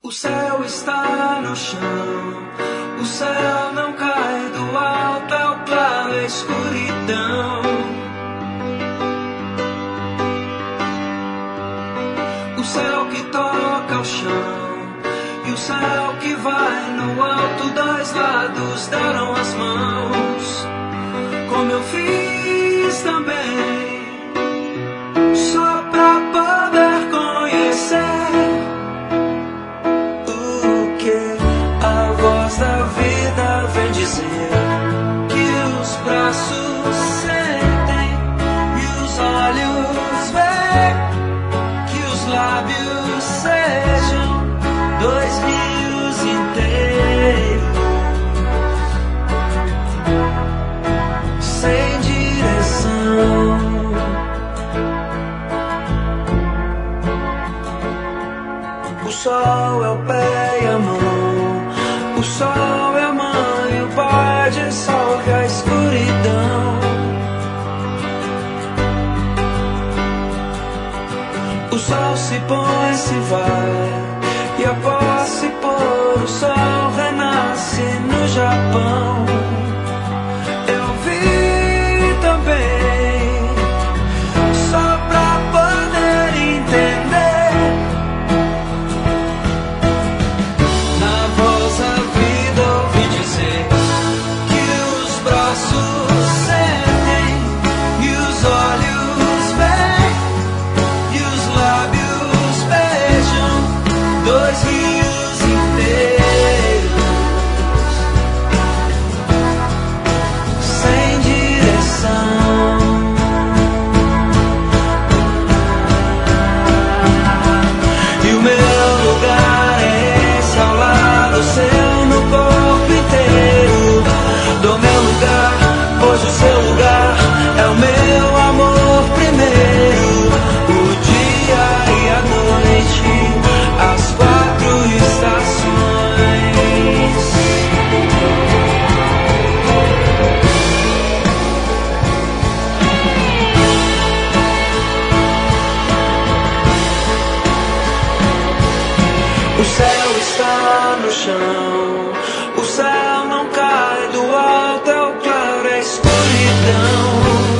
O céu está no chão, o céu não cai do alto, é o claro, é a escuridão. O céu que toca o chão e o céu que vai no alto, dois lados deram as mãos, como eu fiz também, só pra poder conhecer o que a voz da vida vem dizer, que os braços sentem e os olhos veem, que os lábios sejam dois rios inteiros, sem direção. O sol é o pé e a mão, o sol é a mãe, o pai dissolve a escuridão. O sol se põe, se vai, e após se pôr, o sol renasce no Japão. Eu vi também, só pra poder entender, na voz a vida ouvi dizer, que os braços sentem e os olhos veem, e os lábios beijam dois rios inteiros, sem direção. E o meu lugar é esse, ao lado seu, no corpo inteiro. Do meu lugar, pois o seu lugar é o meu amor primeiro. O dia e a noite, as quatro estações. O céu está no chão, o céu não cai do alto, é o claro, é a escuridão.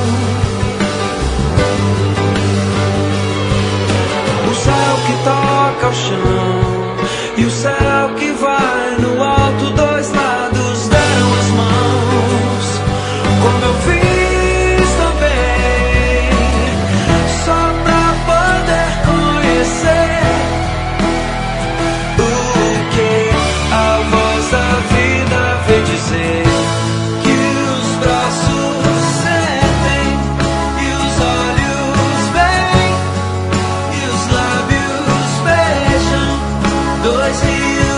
O céu que toca o chão e o céu que vai no alto, dois lados deram as mãos, como eu fiz também, só pra poder conhecer o que a voz da vida vem dizer, que os braços sentem e os olhos veem, e os lábios beijam dois rios